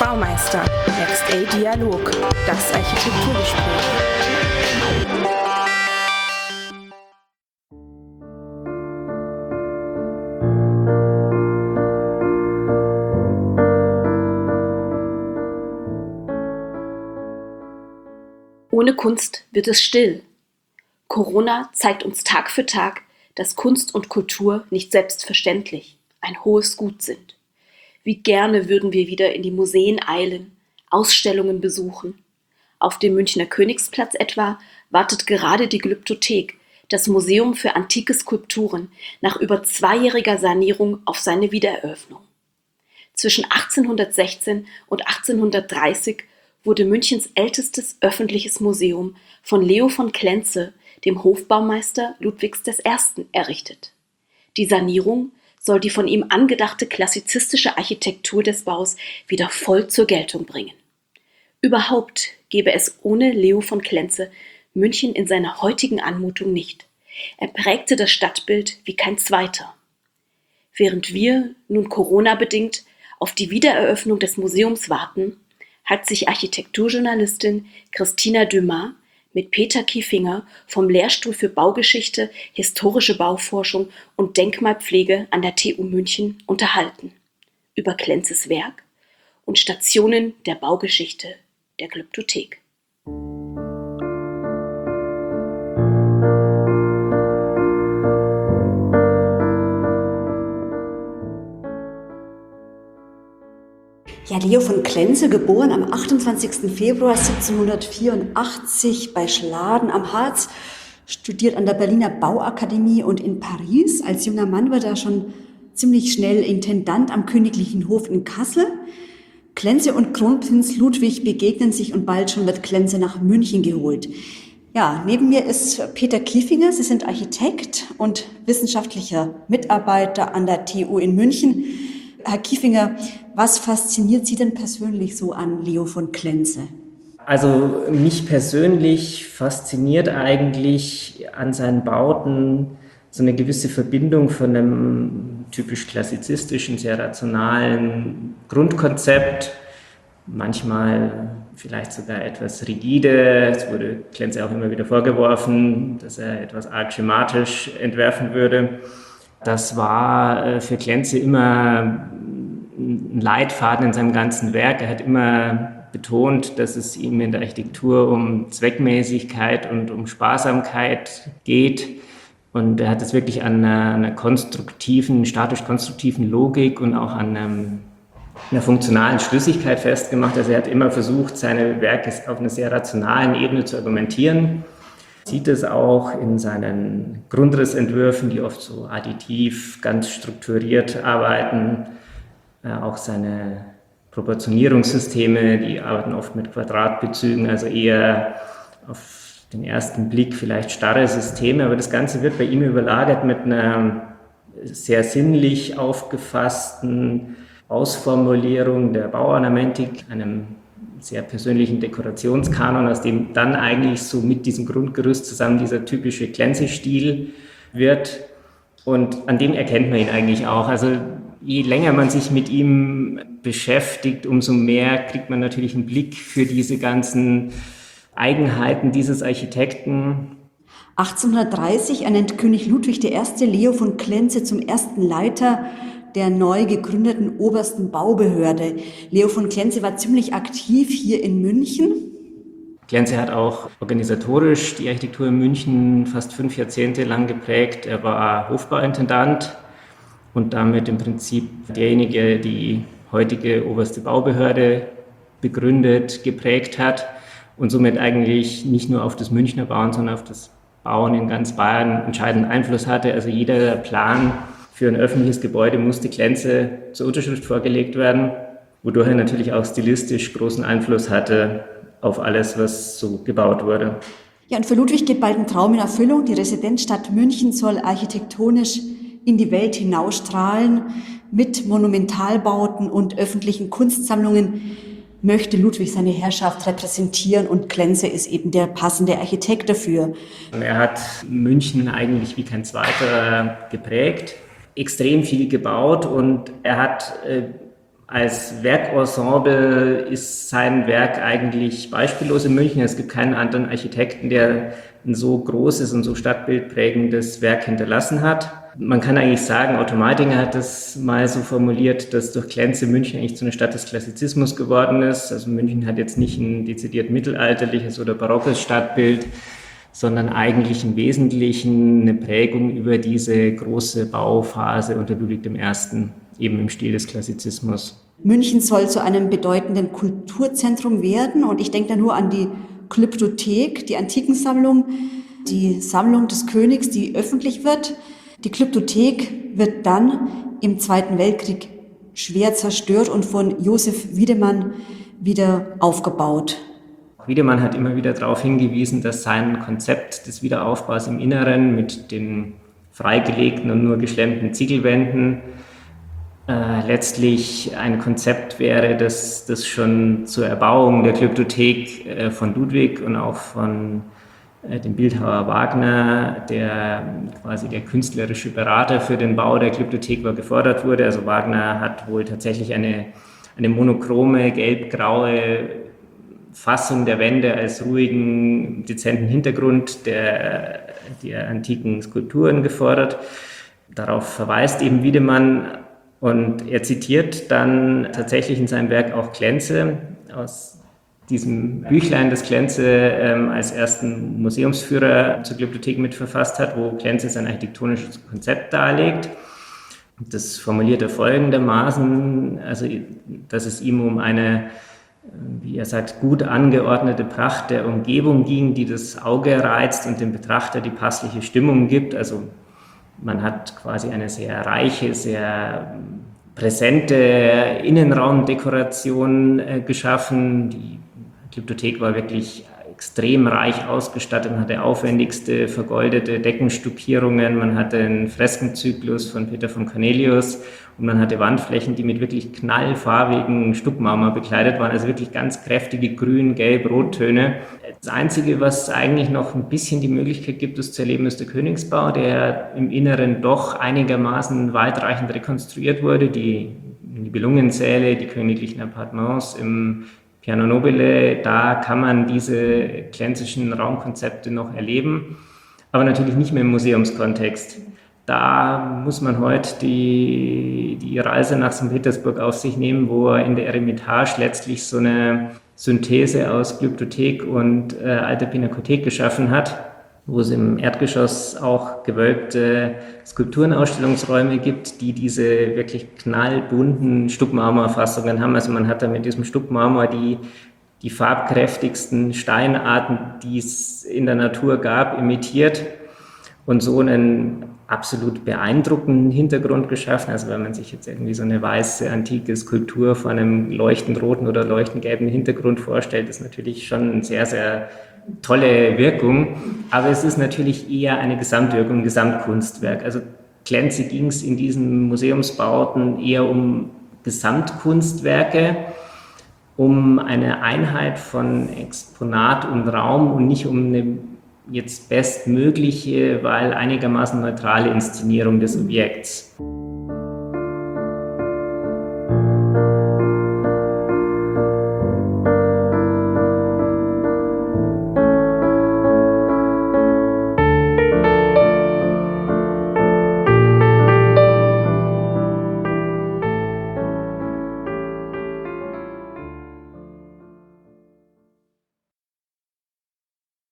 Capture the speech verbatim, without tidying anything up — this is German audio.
Baumeister, Next A Dialog, das Architekturgespräch. Ohne Kunst wird es still. Corona zeigt uns Tag für Tag, dass Kunst und Kultur nicht selbstverständlich ein hohes Gut sind. Wie gerne würden wir wieder in die Museen eilen, Ausstellungen besuchen. Auf dem Münchner Königsplatz etwa wartet gerade die Glyptothek, das Museum für antike Skulpturen, nach über zweijähriger Sanierung auf seine Wiedereröffnung. Zwischen achtzehnhundertsechzehn und achtzehnhundertdreißig wurde Münchens ältestes öffentliches Museum von Leo von Klenze, dem Hofbaumeister Ludwigs des Ersten, errichtet. Die Sanierung soll die von ihm angedachte klassizistische Architektur des Baus wieder voll zur Geltung bringen. Überhaupt gäbe es ohne Leo von Klenze München in seiner heutigen Anmutung nicht. Er prägte das Stadtbild wie kein zweiter. Während wir nun Corona-bedingt auf die Wiedereröffnung des Museums warten, hat sich Architekturjournalistin Christina Dumas mit Peter Kiefinger vom Lehrstuhl für Baugeschichte, historische Bauforschung und Denkmalpflege an der T U München unterhalten. Über Klenzes Werk und Stationen der Baugeschichte der Glyptothek. Ja, Leo von Klenze, geboren am achtundzwanzigsten Februar siebzehnhundertvierundachtzig bei Schladen am Harz, studiert an der Berliner Bauakademie und in Paris. Als junger Mann wird er schon ziemlich schnell Intendant am Königlichen Hof in Kassel. Klenze und Kronprinz Ludwig begegnen sich und bald schon wird Klenze nach München geholt. Ja, neben mir ist Peter Kiefinger. Sie sind Architekt und wissenschaftlicher Mitarbeiter an der T U in München. Herr Kiefinger, was fasziniert Sie denn persönlich so an Leo von Klenze? Also mich persönlich fasziniert eigentlich an seinen Bauten so eine gewisse Verbindung von einem typisch klassizistischen, sehr rationalen Grundkonzept, manchmal vielleicht sogar etwas rigide. Es wurde Klenze auch immer wieder vorgeworfen, dass er etwas arg schematisch entwerfen würde. Das war für Klenze immer ein Leitfaden in seinem ganzen Werk. Er hat immer betont, dass es ihm in der Architektur um Zweckmäßigkeit und um Sparsamkeit geht. Und er hat es wirklich an einer, einer konstruktiven, statisch-konstruktiven Logik und auch an einem, einer funktionalen Schlüssigkeit festgemacht. Also er hat immer versucht, seine Werke auf einer sehr rationalen Ebene zu argumentieren. Sieht es auch in seinen Grundrissentwürfen, die oft so additiv, ganz strukturiert arbeiten, äh, auch seine Proportionierungssysteme, die arbeiten oft mit Quadratbezügen, also eher auf den ersten Blick vielleicht starre Systeme, aber das Ganze wird bei ihm überlagert mit einer sehr sinnlich aufgefassten Ausformulierung der Bauornamentik, einem sehr persönlichen Dekorationskanon, aus dem dann eigentlich so mit diesem Grundgerüst zusammen dieser typische Klenze-Stil wird. Und an dem erkennt man ihn eigentlich auch. Also je länger man sich mit ihm beschäftigt, umso mehr kriegt man natürlich einen Blick für diese ganzen Eigenheiten dieses Architekten. achtzehnhundertdreißig ernennt König Ludwig der Erste Leo von Klenze zum ersten Leiter der neu gegründeten obersten Baubehörde. Leo von Klenze war ziemlich aktiv hier in München. Klenze hat auch organisatorisch die Architektur in München fast fünf Jahrzehnte lang geprägt. Er war Hofbauintendant und damit im Prinzip derjenige, die heutige oberste Baubehörde begründet, geprägt hat und somit eigentlich nicht nur auf das Münchner Bauen, sondern auf das Bauen in ganz Bayern entscheidenden Einfluss hatte. Also jeder Plan für ein öffentliches Gebäude musste Klenze zur Unterschrift vorgelegt werden, wodurch er natürlich auch stilistisch großen Einfluss hatte auf alles, was so gebaut wurde. Ja, und für Ludwig geht bald ein Traum in Erfüllung. Die Residenzstadt München soll architektonisch in die Welt hinausstrahlen. Mit Monumentalbauten und öffentlichen Kunstsammlungen möchte Ludwig seine Herrschaft repräsentieren und Klenze ist eben der passende Architekt dafür. Er hat München eigentlich wie kein zweiter geprägt, extrem viel gebaut und er hat äh, Als Werkensemble ist sein Werk eigentlich beispiellos in München. Es gibt keinen anderen Architekten, der ein so großes und so stadtbildprägendes Werk hinterlassen hat. Man kann eigentlich sagen, Otto Meitinger hat das mal so formuliert, dass durch Klenze München eigentlich zu einer Stadt des Klassizismus geworden ist. Also München hat jetzt nicht ein dezidiert mittelalterliches oder barockes Stadtbild, sondern eigentlich im Wesentlichen eine Prägung über diese große Bauphase unter Ludwig der Erste, eben im Stil des Klassizismus. München soll zu einem bedeutenden Kulturzentrum werden und ich denke da nur an die Glyptothek, die Antikensammlung, die Sammlung des Königs, die öffentlich wird. Die Glyptothek wird dann im Zweiten Weltkrieg schwer zerstört und von Josef Wiedemann wieder aufgebaut. Wiedemann hat immer wieder darauf hingewiesen, dass sein Konzept des Wiederaufbaus im Inneren mit den freigelegten und nur geschlemmten Ziegelwänden äh, letztlich ein Konzept wäre, das, das schon zur Erbauung der Glyptothek äh, von Ludwig und auch von äh, dem Bildhauer Wagner, der quasi der künstlerische Berater für den Bau der Glyptothek war, gefordert wurde. Also Wagner hat wohl tatsächlich eine, eine monochrome, gelb-graue Fassung der Wände als ruhigen, dezenten Hintergrund der, der antiken Skulpturen gefordert. Darauf verweist eben Wiedemann und er zitiert dann tatsächlich in seinem Werk auch Klenze aus diesem Büchlein, das Klenze ähm, als ersten Museumsführer zur Glyptothek mitverfasst hat, wo Klenze sein architektonisches Konzept darlegt. Das formuliert er folgendermaßen, also dass es ihm um eine, wie er sagt, gut angeordnete Pracht der Umgebung ging, die das Auge reizt und dem Betrachter die passliche Stimmung gibt. Also man hat quasi eine sehr reiche, sehr präsente Innenraumdekoration äh, geschaffen. Die Glyptothek war wirklich extrem reich ausgestattet, man hatte aufwendigste vergoldete Deckenstuckierungen, man hatte einen Freskenzyklus von Peter von Cornelius und man hatte Wandflächen, die mit wirklich knallfarbigen Stuckmarmor bekleidet waren, also wirklich ganz kräftige Grün-, Gelb-, Rottöne. Das Einzige, was eigentlich noch ein bisschen die Möglichkeit gibt, das zu erleben, ist der Königsbau, der im Inneren doch einigermaßen weitreichend rekonstruiert wurde. Die Nibelungensäle, die königlichen Appartements im Piano Nobile, da kann man diese klenzischen Raumkonzepte noch erleben, aber natürlich nicht mehr im Museumskontext. Da muss man heute die, die Reise nach Sankt Petersburg auf sich nehmen, wo er in der Eremitage letztlich so eine Synthese aus Glyptothek und äh, alter Pinakothek geschaffen hat, wo es im Erdgeschoss auch gewölbte Skulpturenausstellungsräume gibt, die diese wirklich knallbunten Stuckmarmorfassungen haben. Also man hat da mit diesem Stuckmarmor die, die farbkräftigsten Steinarten, die es in der Natur gab, imitiert und so einen absolut beeindruckenden Hintergrund geschaffen. Also wenn man sich jetzt irgendwie so eine weiße, antike Skulptur vor einem leuchtend roten oder leuchtend gelben Hintergrund vorstellt, ist natürlich schon ein sehr, sehr tolle Wirkung, aber es ist natürlich eher eine Gesamtwirkung, ein Gesamtkunstwerk. Also Klenze ging es in diesen Museumsbauten eher um Gesamtkunstwerke, um eine Einheit von Exponat und Raum und nicht um eine jetzt bestmögliche, weil einigermaßen neutrale Inszenierung des Objekts.